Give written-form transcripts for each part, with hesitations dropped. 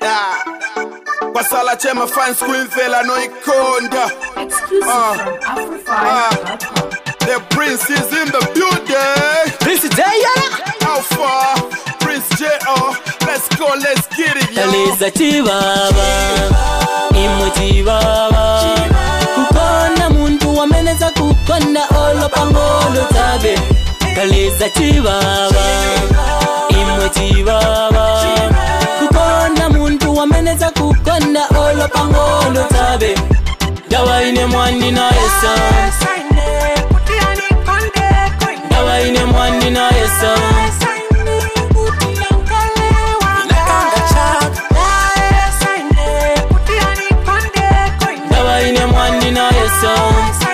Basala chema fans queen fella no ikonda. Exclusive from Afrofire.com. The prince is in the building. Prince Jayana. How far? Prince J.O. Let's go, let's get it, yo. Kaleza chibaba, imwe chibaba. Kukona muntu wameneza kukona olo pangolo tabe. Kaleza chibaba, imwe chibaba. Kukona muntu wameneza kukona olo pangolo tabe. Dawa ine mwani na essence. Dawa ine mwani na essence. Dawa ine mwani na essence.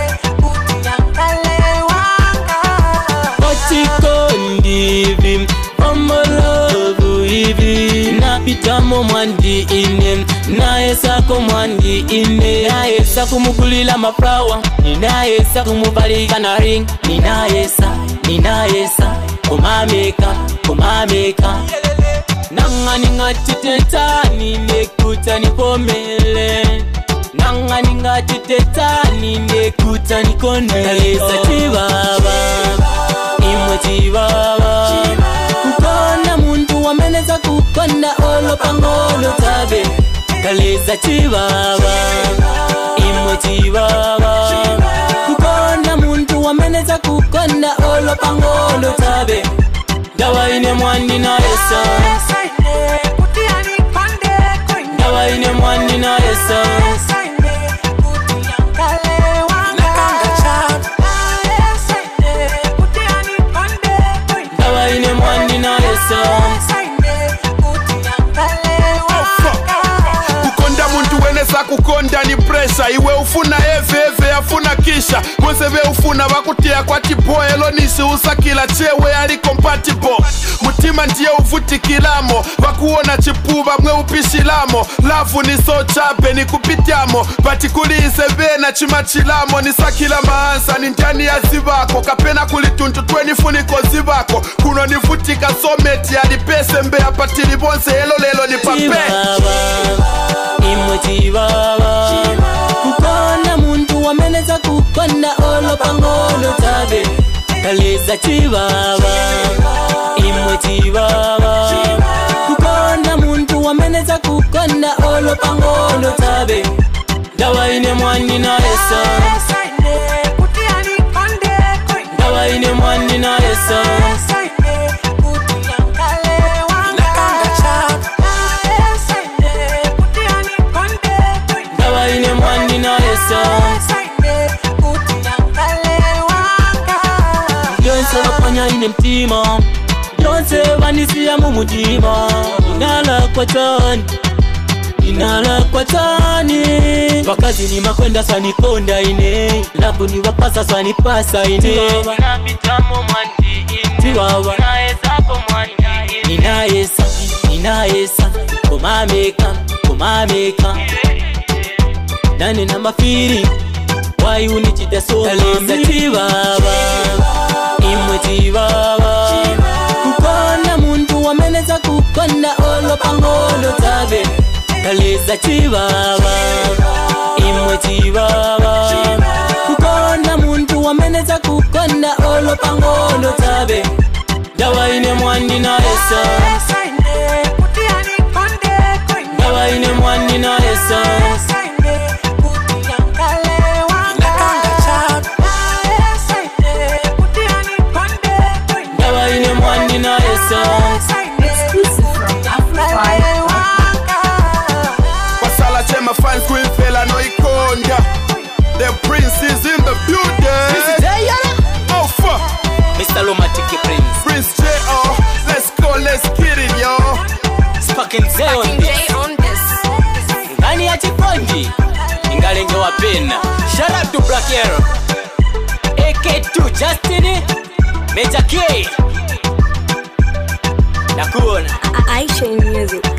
Kochikondi omolovu hivi napitamo mwandi ine naesa komwandi ine naesa kumukulila maflawa ninaesa kumubalika na ring ninaesa kumameka nangani ngatitetani nekuta nipomele nangani ngatitetani nekuta nikone kaleza chibaba imwe chibaba kukona muntu wameneza kukona olo pangolo tabe kaleza chibaba imwe chibaba kukona muntu wameneza kukona olo pangolo tabe dawa ine mwani na essence dawa ine mwani na essence dawa ine mwani na essence kukonda muntu weneza kukonda ni pressure. Iwe ufuna eve afuna kisha Mweseve ufuna wakutia kwa tipo elonisi usakila chewe ali compatible. Mutima ndiye uvutikilamo wakuona chipuba mwe upishilamo. Lafu ni so chape ni kupitiamo patikulise vena chimachilamo. Nisakila maansa ni ndani ya zivako kapena kulituntu tweni funiko zivako. Kuno nivutika someti alipese mbea patili bonse elo lelo ni pape chibaba imwe chibaba kukona muntu wameneza kukona olo pangolo tabe kaleza chibaba imwe chibaba kukona muntu wameneza kukona olo pangolo tabe dawa ine mwani na essence dawa ine mwani na essence dawa ine mwani na essence Yonse wapanya ine mtima Yonse vanisia mumutima Inala kwa tani Wakazi ni makwenda saniponda ine Labu ni wapasa sanipasa ine Napitamo mwandi ine Tiwawa Ninaesa kumameka Nane na mafiri Why unichita so kaleza chibaba imwe chibaba kukona muntu wameneza kukona olo pangolo tabe kaleza chibaba imwe chibaba kukona muntu wameneza kukona olo pangolo tabe dawa ine mwani na essence dawa ine mwani na essence dawa ine mwani na essence Exclusive from Afrofire.com. Basala chema fans queen fella no ikonda. The prince is in the building. Oh fuck, Mr. Lomatiki Prince Prince J.O. Let's go, let's get it, yo. Sparking J on this Ngani ya chiponji Ingalenge wa pena Shout out to Black Arrow AK2 Justin Major K Nakuona I Shine Music.